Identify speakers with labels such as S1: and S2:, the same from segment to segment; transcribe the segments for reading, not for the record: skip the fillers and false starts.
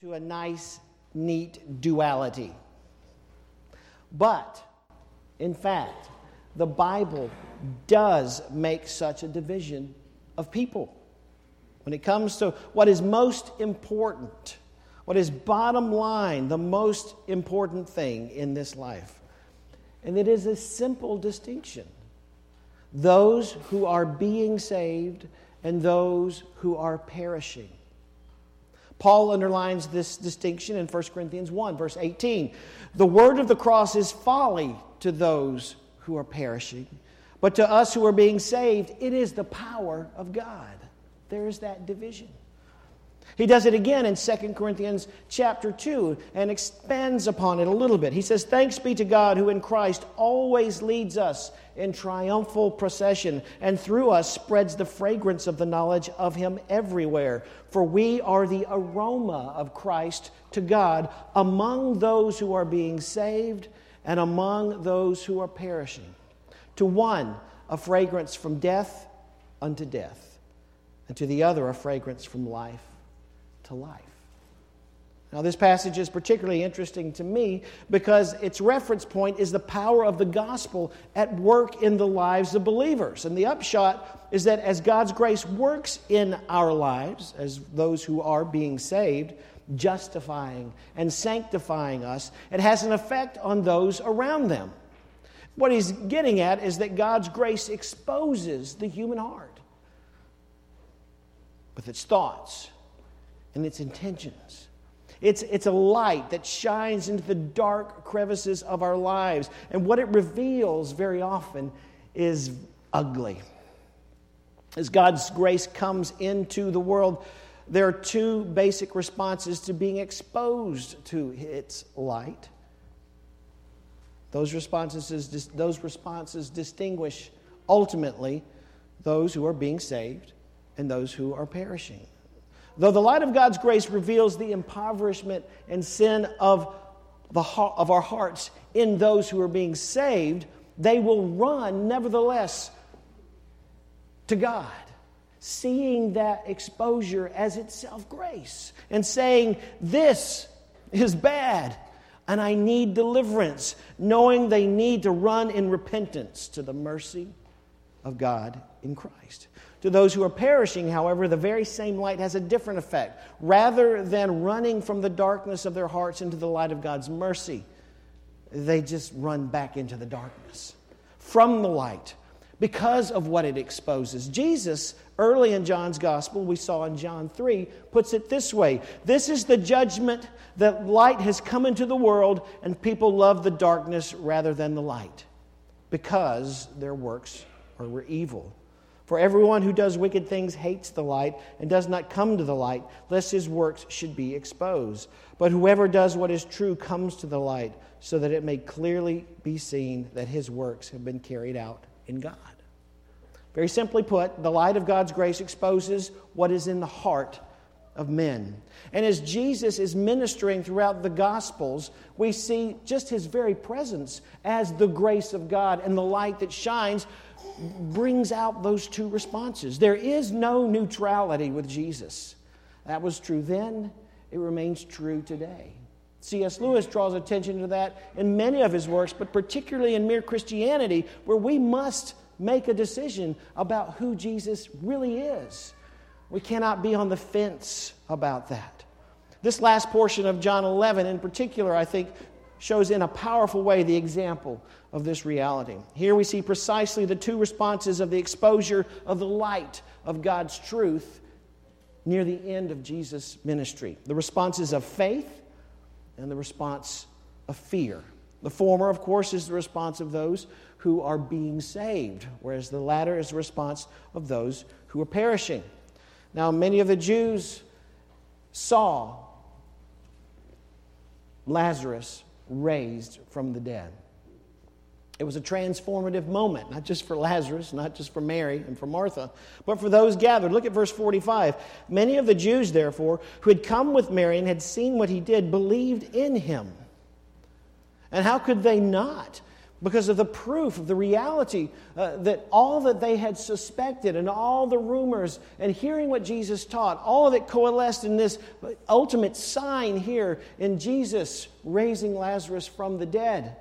S1: to a nice, neat duality. But, in fact, the Bible does make such a division of people. When it comes to what is most important, what is bottom line, the most important thing in this life. And it is a simple distinction. Those who are being saved and those who are perishing. Paul underlines this distinction in 1 Corinthians 1, verse 18. The word of the cross is folly to those who are perishing, but to us who are being saved, it is the power of God. There is that division. He does it again in 2 Corinthians chapter 2 and expands upon it a little bit. He says, "Thanks be to God who in Christ always leads us in triumphal procession and through us spreads the fragrance of the knowledge of Him everywhere. For we are the aroma of Christ to God among those who are being saved and among those who are perishing. To one, a fragrance from death unto death, and to the other, a fragrance from life to life." Now, this passage is particularly interesting to me because its reference point is the power of the gospel at work in the lives of believers. And the upshot is that as God's grace works in our lives, as those who are being saved, justifying and sanctifying us, it has an effect on those around them. What he's getting at is that God's grace exposes the human heart with its thoughts and its intentions. It's a light that shines into the dark crevices of our lives. And what it reveals very often is ugly. As God's grace comes into the world, there are two basic responses to being exposed to its light. Those responses distinguish ultimately those who are being saved and those who are perishing. Though the light of God's grace reveals the impoverishment and sin of our hearts in those who are being saved, they will run, nevertheless, to God, seeing that exposure as itself grace and saying, "This is bad, and I need deliverance," knowing they need to run in repentance to the mercy of God in Christ. To those who are perishing, however, the very same light has a different effect. Rather than running from the darkness of their hearts into the light of God's mercy, they just run back into the darkness from the light because of what it exposes. Jesus, early in John's Gospel, we saw in John 3, puts it this way: "This is the judgment, that light has come into the world, and people love the darkness rather than the light, because their works were evil. For everyone who does wicked things hates the light and does not come to the light, lest his works should be exposed. But whoever does what is true comes to the light, so that it may clearly be seen that his works have been carried out in God." Very simply put, the light of God's grace exposes what is in the heart of men. And as Jesus is ministering throughout the Gospels, we see just His very presence as the grace of God, and the light that shines brings out those two responses. There is no neutrality with Jesus. That was true then. It remains true today. C.S. Lewis draws attention to that in many of his works, but particularly in Mere Christianity, where we must make a decision about who Jesus really is. We cannot be on the fence about that. This last portion of John 11 in particular, I think, shows in a powerful way the example of this reality. Here we see precisely the two responses of the exposure of the light of God's truth near the end of Jesus' ministry. The responses of faith and the response of fear. The former, of course, is the response of those who are being saved, whereas the latter is the response of those who are perishing. Now, many of the Jews saw Lazarus raised from the dead. It was a transformative moment, not just for Lazarus, not just for Mary and for Martha, but for those gathered. Look at verse 45. Many of the Jews, therefore, who had come with Mary and had seen what he did, believed in him. And how could they not? because of the proof of the reality that all that they had suspected and all the rumors and hearing what Jesus taught, all of it coalesced in this ultimate sign here in Jesus raising Lazarus from the dead.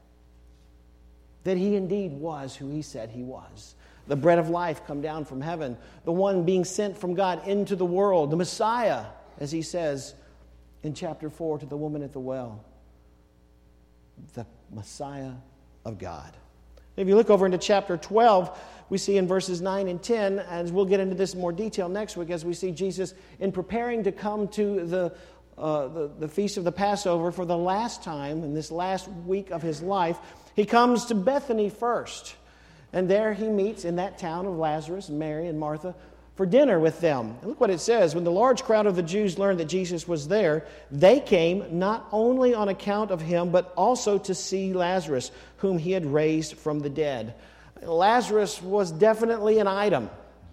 S1: That he indeed was who he said he was. The bread of life come down from heaven. The one being sent from God into the world. The Messiah, as he says in chapter 4 to the woman at the well. The Messiah of God. If you look over into chapter 12, we see in verses 9 and 10, and we'll get into this in more detail next week, as we see Jesus in preparing to come to the feast of the Passover for the last time in this last week of his life. He comes to Bethany first, and there he meets in that town of Lazarus, Mary, and Martha for dinner with them. And look what it says. When the large crowd of the Jews learned that Jesus was there, they came not only on account of him, but also to see Lazarus, whom he had raised from the dead. Lazarus was definitely an item.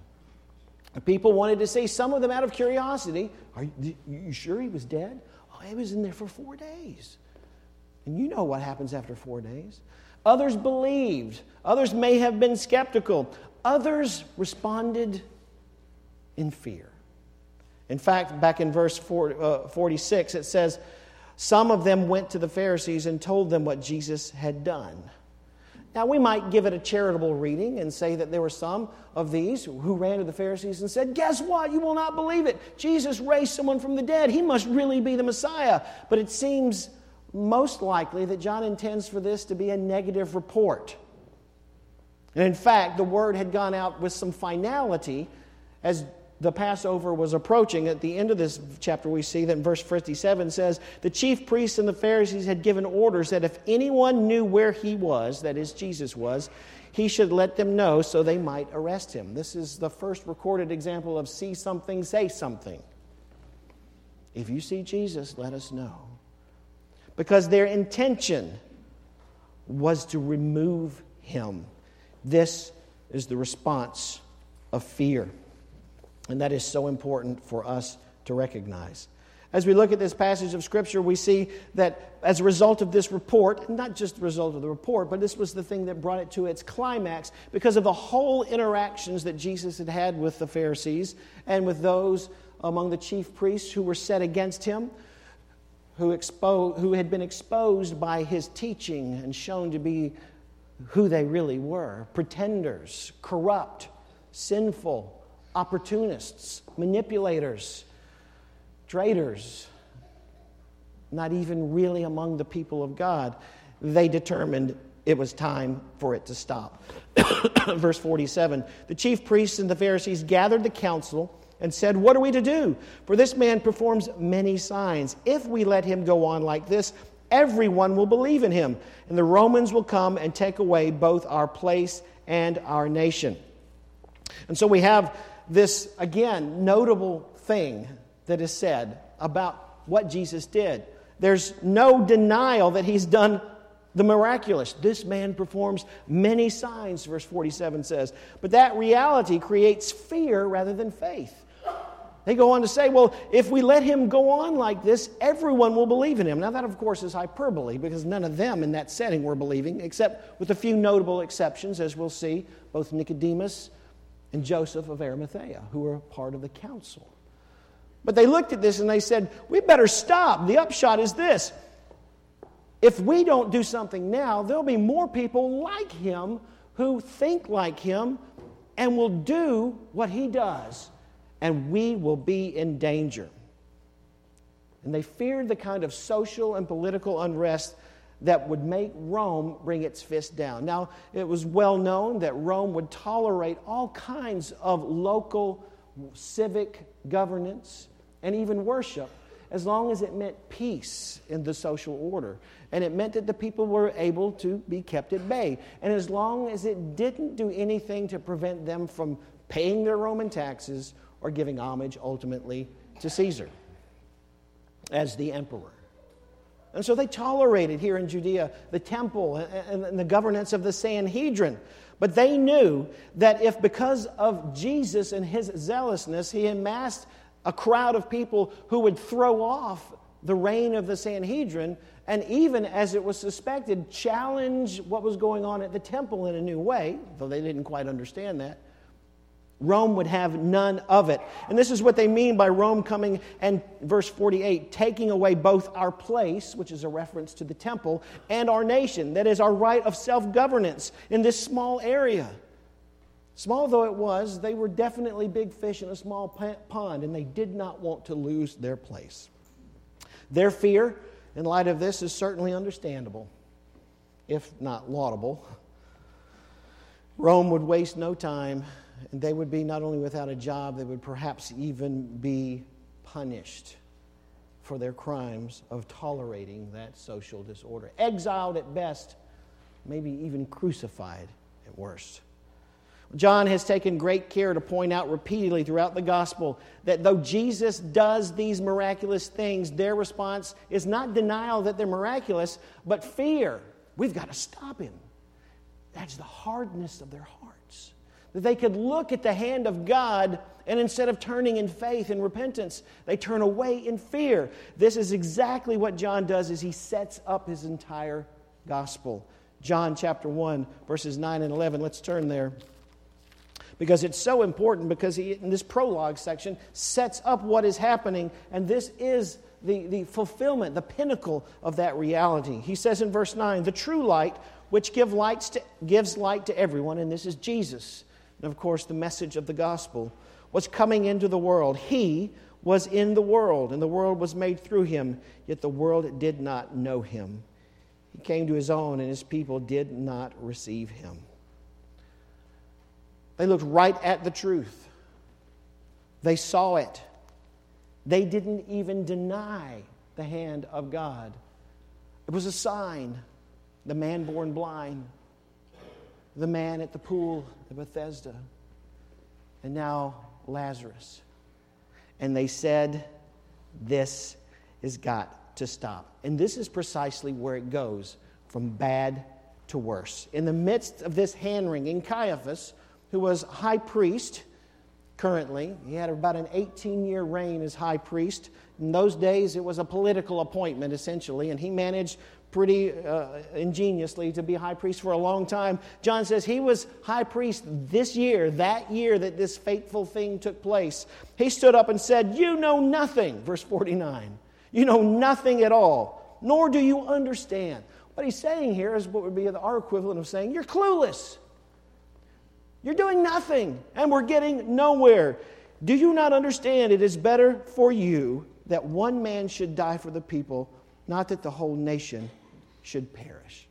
S1: People wanted to see, some of them out of curiosity, are you sure he was dead? Oh, he was in there for 4 days. And you know what happens after 4 days. Others believed. Others may have been skeptical. Others responded in fear. In fact, back in verse 46, it says, some of them went to the Pharisees and told them what Jesus had done. Now, we might give it a charitable reading and say that there were some of these who ran to the Pharisees and said, guess what? You will not believe it. Jesus raised someone from the dead. He must really be the Messiah. But it seems most likely that John intends for this to be a negative report. And in fact, the word had gone out with some finality as the Passover was approaching. At the end of this chapter, we see that in verse 57 says, the chief priests and the Pharisees had given orders that if anyone knew where he was, that is, Jesus was, he should let them know so they might arrest him. This is the first recorded example of see something, say something. If you see Jesus, let us know. Because their intention was to remove him. This is the response of fear. And that is so important for us to recognize. As we look at this passage of Scripture, we see that as a result of this report, not just the result of the report, but this was the thing that brought it to its climax, because of the whole interactions that Jesus had had with the Pharisees and with those among the chief priests who were set against him, who had been exposed by his teaching and shown to be who they really were. Pretenders, corrupt, sinful, opportunists, manipulators, traitors, not even really among the people of God. They determined it was time for it to stop. Verse 47, the chief priests and the Pharisees gathered the council and said, what are we to do? For this man performs many signs. If we let him go on like this, everyone will believe in him, and the Romans will come and take away both our place and our nation. And so we have this, again, notable thing that is said about what Jesus did. There's no denial that he's done the miraculous. This man performs many signs, verse 47 says. But that reality creates fear rather than faith. They go on to say, well, if we let him go on like this, everyone will believe in him. Now that, of course, is hyperbole, because none of them in that setting were believing, except with a few notable exceptions, as we'll see, both Nicodemus and Joseph of Arimathea, who were part of the council. But they looked at this and they said, we better stop. The upshot is this. If we don't do something now, there'll be more people like him who think like him and will do what he does. And we will be in danger. And they feared the kind of social and political unrest that would make Rome bring its fist down. Now, it was well known that Rome would tolerate all kinds of local civic governance and even worship, as long as it meant peace in the social order. And it meant that the people were able to be kept at bay. And as long as it didn't do anything to prevent them from paying their Roman taxes or giving homage ultimately to Caesar as the emperor. And so they tolerated here in Judea the temple and the governance of the Sanhedrin. But they knew that if because of Jesus and his zealousness, he amassed a crowd of people who would throw off the reign of the Sanhedrin, and even, as it was suspected, challenge what was going on at the temple in a new way, though they didn't quite understand that. Rome would have none of it. And this is what they mean by Rome coming and, verse 48, taking away both our place, which is a reference to the temple, and our nation, that is our right of self-governance in this small area. Small though it was, they were definitely big fish in a small pond, and they did not want to lose their place. Their fear, in light of this, is certainly understandable, if not laudable. Rome would waste no time, and they would be not only without a job, they would perhaps even be punished for their crimes of tolerating that social disorder. Exiled at best, maybe even crucified at worst. John has taken great care to point out repeatedly throughout the gospel that though Jesus does these miraculous things, their response is not denial that they're miraculous, but fear. We've got to stop him. That's the hardness of their hearts. That they could look at the hand of God, and instead of turning in faith and repentance, they turn away in fear. This is exactly what John does as he sets up his entire gospel. John chapter 1, verses 9 and 11. Let's turn there. Because it's so important, because he, in this prologue section, sets up what is happening, and this is the fulfillment, the pinnacle of that reality. He says in verse 9, the true light, which gives light to everyone, and this is Jesus. And of course, the message of the gospel was coming into the world. He was in the world, and the world was made through him, yet the world did not know him. He came to his own, and his people did not receive him. They looked right at the truth. They saw it. They didn't even deny the hand of God. It was a sign. The man born blind, the man at the pool of Bethesda, and now Lazarus. And they said, this has got to stop. And this is precisely where it goes from bad to worse. In the midst of this hand-wringing, Caiaphas, who was high priest currently, he had about an 18-year reign as high priest. In those days, it was a political appointment, essentially, and he managed pretty ingeniously to be high priest for a long time. John says he was high priest this year, that year that this fateful thing took place. He stood up and said, you know nothing, verse 49. You know nothing at all, nor do you understand. What he's saying here is what would be our equivalent of saying, you're clueless. You're doing nothing, and we're getting nowhere. Do you not understand it is better for you that one man should die for the people, not that the whole nation should perish?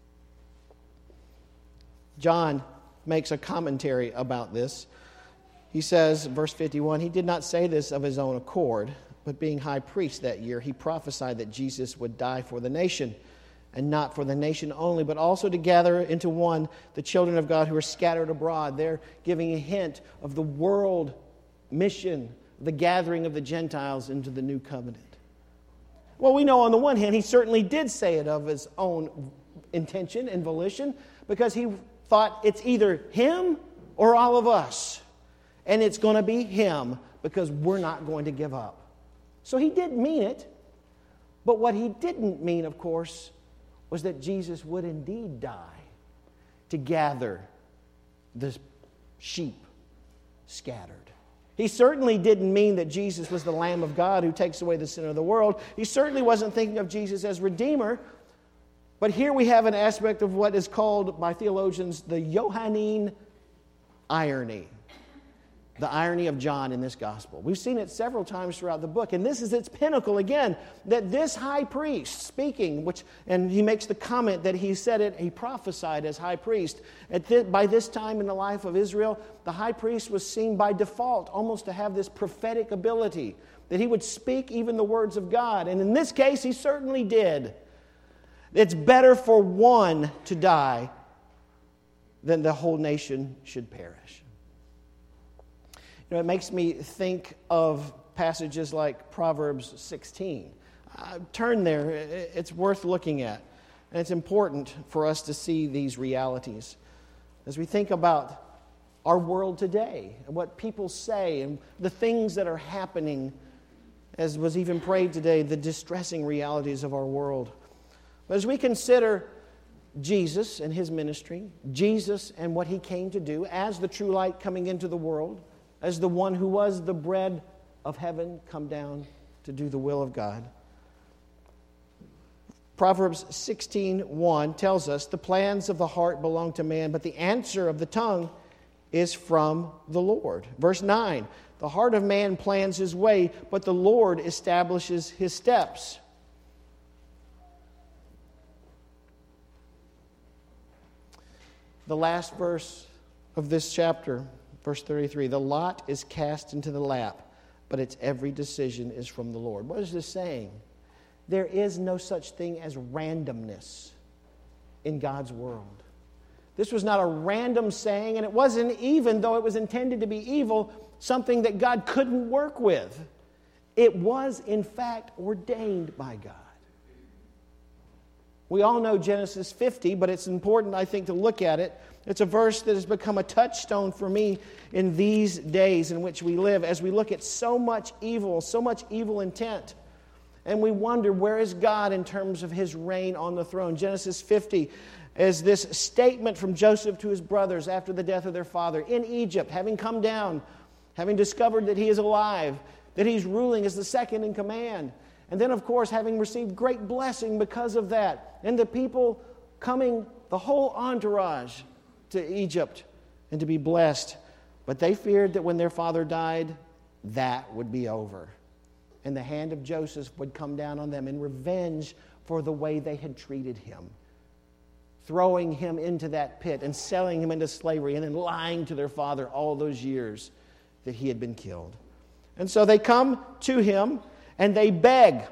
S1: John makes a commentary about this. He says, verse 51, he did not say this of his own accord, but being high priest that year, he prophesied that Jesus would die for the nation, and not for the nation only, but also to gather into one the children of God who are scattered abroad. They're giving a hint of the world mission, the gathering of the Gentiles into the new covenant. Well, we know on the one hand, he certainly did say it of his own intention and volition, because he thought it's either him or all of us. And it's going to be him, because we're not going to give up. So he did mean it. But what he didn't mean, of course, was that Jesus would indeed die to gather the sheep scattered. He certainly didn't mean that Jesus was the Lamb of God who takes away the sin of the world. He certainly wasn't thinking of Jesus as Redeemer. But here we have an aspect of what is called by theologians the Johannine irony. The irony of John in this gospel. We've seen it several times throughout the book, and this is its pinnacle again, that this high priest speaking, and he makes the comment that he said it, he prophesied as high priest. By this time in the life of Israel, the high priest was seen by default almost to have this prophetic ability, that he would speak even the words of God, and in this case, he certainly did. It's better for one to die than the whole nation should perish. It makes me think of passages like Proverbs 16. Turn there. It's worth looking at. And it's important for us to see these realities. As we think about our world today, and what people say, and the things that are happening, as was even prayed today, the distressing realities of our world. But as we consider Jesus and his ministry, Jesus and what he came to do as the true light coming into the world, as the one who was the bread of heaven come down to do the will of God. Proverbs 16:1 tells us, the plans of the heart belong to man, but the answer of the tongue is from the Lord. Verse 9, the heart of man plans his way, but the Lord establishes his steps. The last verse of this chapter, verse 33, the lot is cast into the lap, but its every decision is from the Lord. What is this saying? There is no such thing as randomness in God's world. This was not a random saying, and it wasn't, even though it was intended to be evil, something that God couldn't work with. It was, in fact, ordained by God. We all know Genesis 50, but it's important, I think, to look at it. It's a verse that has become a touchstone for me in these days in which we live, as we look at so much evil intent. And we wonder, where is God in terms of his reign on the throne? Genesis 50 is this statement from Joseph to his brothers after the death of their father in Egypt, having come down, having discovered that he is alive, that he's ruling as the second in command. And then, of course, having received great blessing because of that. And the people coming, the whole entourage, to Egypt and to be blessed. But they feared that when their father died, that would be over. And the hand of Joseph would come down on them in revenge for the way they had treated him, throwing him into that pit and selling him into slavery and then lying to their father all those years that he had been killed. And so they come to him and they beg.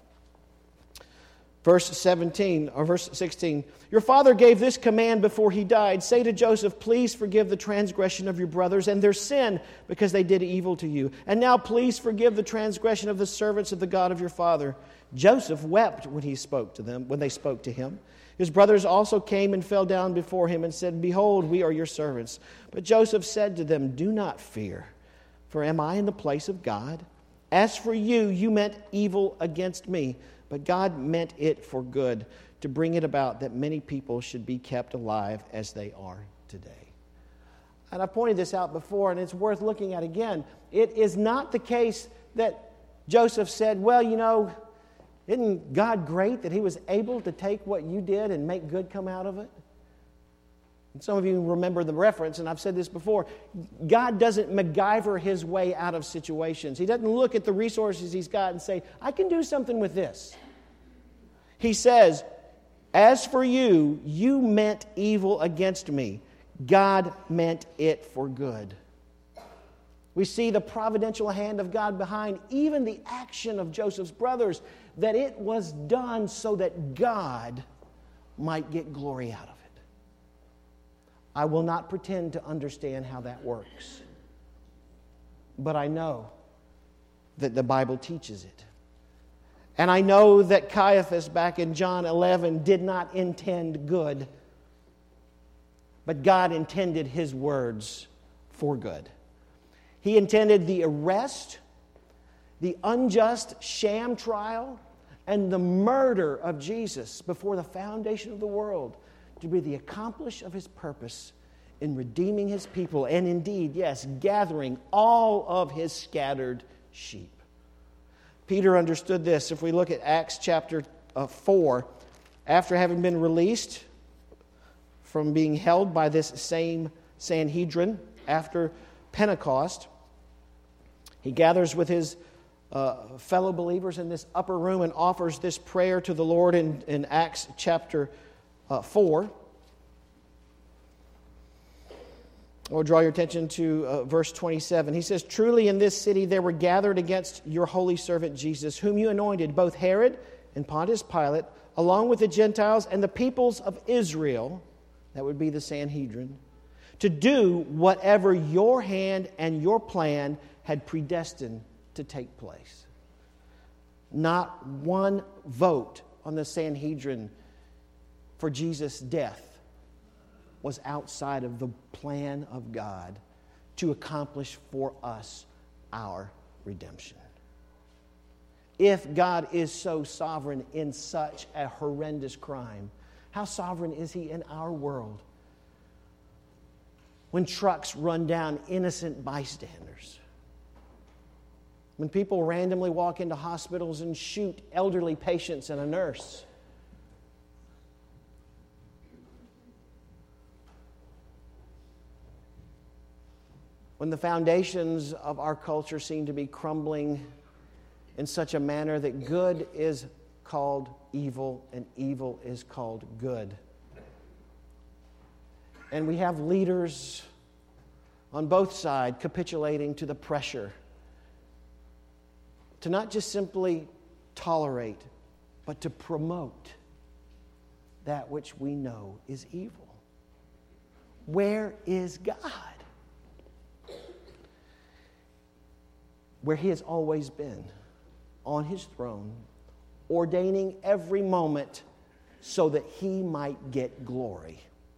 S1: Verse 16, your father gave this command before he died. Say to Joseph, please forgive the transgression of your brothers and their sin because they did evil to you. And now please forgive the transgression of the servants of the God of your father. Joseph wept when they spoke to him. His brothers also came and fell down before him and said, behold, we are your servants. But Joseph said to them, do not fear, for am I in the place of God? As for you, you meant evil against me, but God meant it for good, to bring it about that many people should be kept alive as they are today. And I pointed this out before, and it's worth looking at again. It is not the case that Joseph said, well, you know, isn't God great that he was able to take what you did and make good come out of it? And some of you remember the reference, and I've said this before. God doesn't MacGyver his way out of situations. He doesn't look at the resources he's got and say, I can do something with this. He says, as for you, you meant evil against me. God meant it for good. We see the providential hand of God behind even the action of Joseph's brothers, that it was done so that God might get glory out of it. I will not pretend to understand how that works, but I know that the Bible teaches it. And I know that Caiaphas back in John 11 did not intend good, but God intended his words for good. He intended the arrest, the unjust sham trial, and the murder of Jesus before the foundation of the world to be the accomplishment of his purpose in redeeming his people and indeed, yes, gathering all of his scattered sheep. Peter understood this. If we look at Acts chapter 4, after having been released from being held by this same Sanhedrin after Pentecost, he gathers with his fellow believers in this upper room and offers this prayer to the Lord in Acts chapter 4. I will draw your attention to verse 27. He says, truly in this city there were gathered against your holy servant Jesus, whom you anointed, both Herod and Pontius Pilate, along with the Gentiles and the peoples of Israel, that would be the Sanhedrin, to do whatever your hand and your plan had predestined to take place. Not one vote on the Sanhedrin for Jesus' death was outside of the plan of God to accomplish for us our redemption. If God is so sovereign in such a horrendous crime, how sovereign is He in our world? When trucks run down innocent bystanders, when people randomly walk into hospitals and shoot elderly patients and a nurse, when the foundations of our culture seem to be crumbling in such a manner that good is called evil and evil is called good. And we have leaders on both sides capitulating to the pressure to not just simply tolerate, but to promote that which we know is evil. Where is God? Where He has always been, on His throne, ordaining every moment so that He might get glory.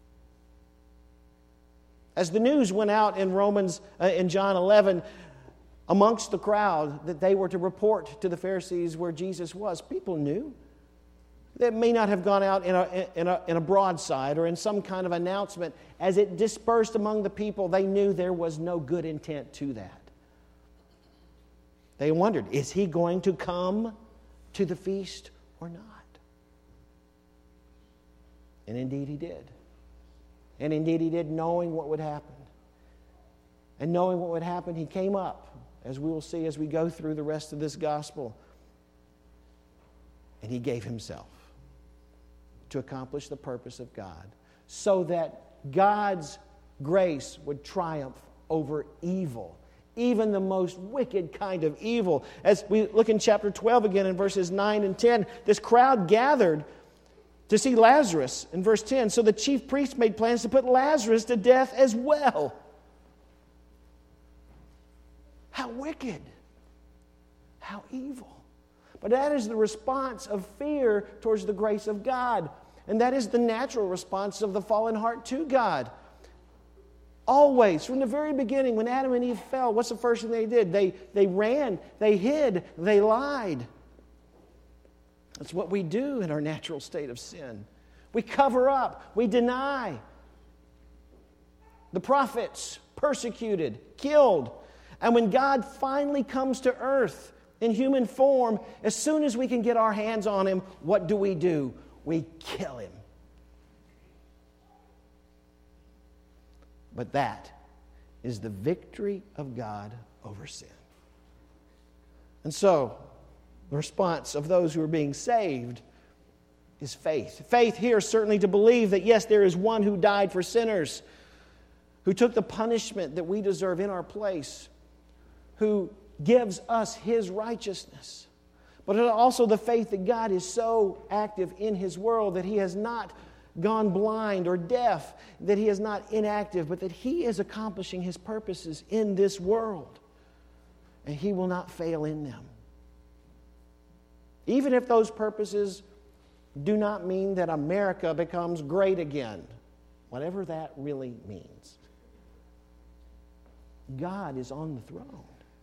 S1: As the news went out in John 11, amongst the crowd that they were to report to the Pharisees where Jesus was, people knew. That may not have gone out in a broadside or in some kind of announcement. As it dispersed among the people, they knew there was no good intent to that. They wondered, is He going to come to the feast or not? And indeed He did. And indeed He did, knowing what would happen. And knowing what would happen, He came up, as we will see as we go through the rest of this gospel. And He gave Himself to accomplish the purpose of God, so that God's grace would triumph over evil, even the most wicked kind of evil. As we look in chapter 12 again in verses 9 and 10, this crowd gathered to see Lazarus in verse 10. So the chief priests made plans to put Lazarus to death as well. How wicked. How evil. But that is the response of fear towards the grace of God. And that is the natural response of the fallen heart to God. Always, from the very beginning, when Adam and Eve fell, what's the first thing they did? They ran, they hid, they lied. That's what we do in our natural state of sin. We cover up, we deny. The prophets persecuted, killed. And when God finally comes to earth in human form, as soon as we can get our hands on Him, what do? We kill Him. But that is the victory of God over sin. And so, the response of those who are being saved is faith. Faith here certainly to believe that yes, there is one who died for sinners, who took the punishment that we deserve in our place, who gives us His righteousness. But also the faith that God is so active in His world that He has not gone blind or deaf, that He is not inactive, but that He is accomplishing His purposes in this world. And He will not fail in them. Even if those purposes do not mean that America becomes great again, whatever that really means. God is on the throne.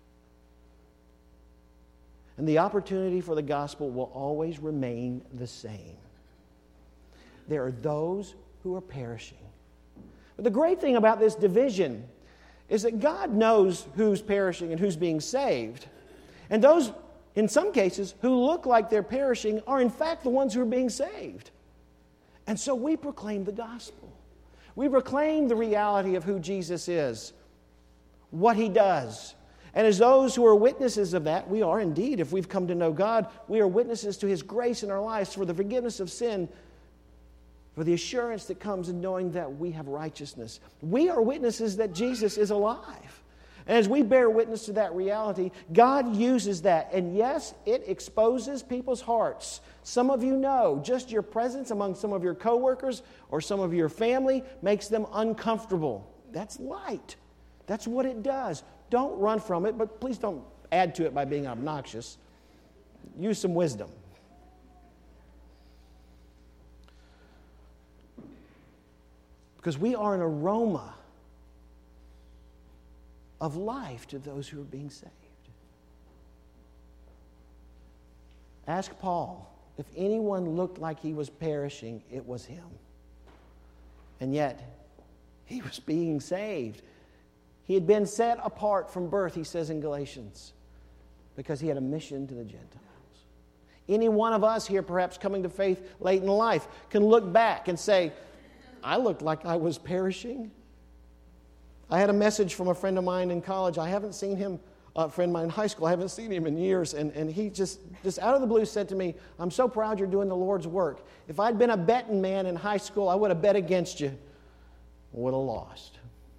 S1: And the opportunity for the gospel will always remain the same. There are those who are perishing. But the great thing about this division is that God knows who's perishing and who's being saved. And those, in some cases, who look like they're perishing are in fact the ones who are being saved. And so we proclaim the gospel. We proclaim the reality of who Jesus is, what He does. And as those who are witnesses of that, we are indeed, if we've come to know God, we are witnesses to His grace in our lives for the forgiveness of sin, for the assurance that comes in knowing that we have righteousness. We are witnesses that Jesus is alive. And as we bear witness to that reality, God uses that. And yes, it exposes people's hearts. Some of you know, just your presence among some of your coworkers or some of your family makes them uncomfortable. That's light. That's what it does. Don't run from it, but please don't add to it by being obnoxious. Use some wisdom. Because we are an aroma of life to those who are being saved. Ask Paul. If anyone looked like he was perishing, it was him. And yet, he was being saved. He had been set apart from birth, he says in Galatians, because he had a mission to the Gentiles. Any one of us here, perhaps coming to faith late in life, can look back and say, I looked like I was perishing. I had a message from a friend of mine in college. I haven't seen him, a friend of mine in high school. I haven't seen him in years. And he just out of the blue said to me, I'm so proud you're doing the Lord's work. If I'd been a betting man in high school, I would have bet against you. Would have lost.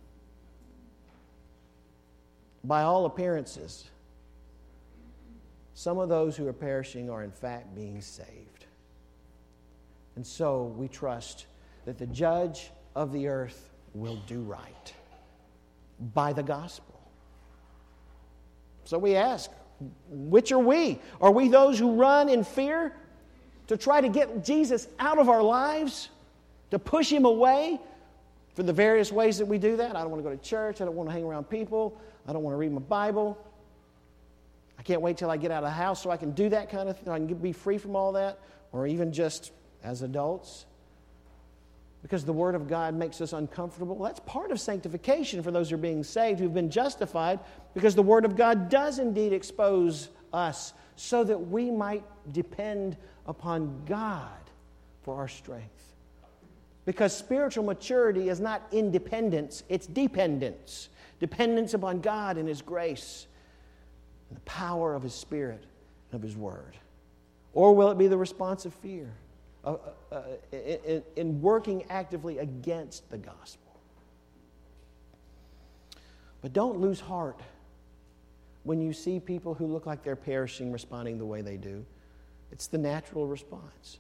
S1: By all appearances, some of those who are perishing are in fact being saved. And so we trust that the judge of the earth will do right by the gospel. So we ask, which are we? Are we those who run in fear to try to get Jesus out of our lives, to push him away for the various ways that we do that? I don't want to go to church. I don't want to hang around people. I don't want to read my Bible. I can't wait till I get out of the house so I can do that kind of thing. I can be free from all that. Or even just as adults. Because the Word of God makes us uncomfortable. That's part of sanctification for those who are being saved, who've been justified, because the Word of God does indeed expose us so that we might depend upon God for our strength. Because spiritual maturity is not independence, it's dependence. Dependence upon God and His grace and the power of His Spirit and of His Word. Or will it be the response of fear? In working actively against the gospel. But don't lose heart when you see people who look like they're perishing responding the way they do. It's the natural response.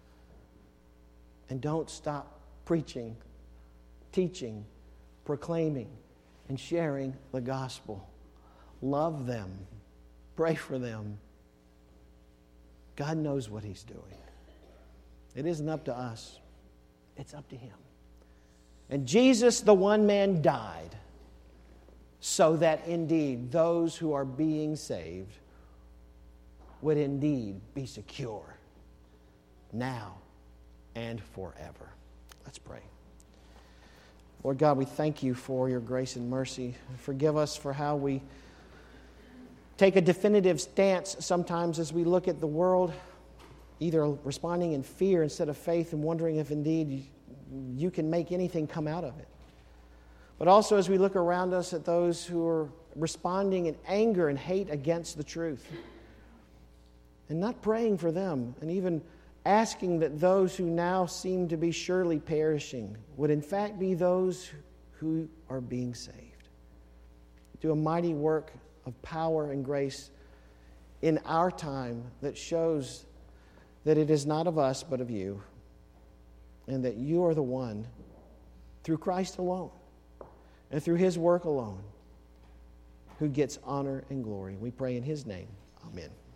S1: And don't stop preaching, teaching, proclaiming, and sharing the gospel. Love them. Pray for them. God knows what He's doing. It isn't up to us. It's up to Him. And Jesus, the one man, died so that indeed those who are being saved would indeed be secure now and forever. Let's pray. Lord God, we thank You for Your grace and mercy. Forgive us for how we take a definitive stance sometimes as we look at the world, either responding in fear instead of faith and wondering if indeed You can make anything come out of it. But also as we look around us at those who are responding in anger and hate against the truth and not praying for them and even asking that those who now seem to be surely perishing would in fact be those who are being saved. Do a mighty work of power and grace in our time that shows that it is not of us but of You, and that You are the one, through Christ alone and through His work alone, who gets honor and glory. We pray in His name. Amen.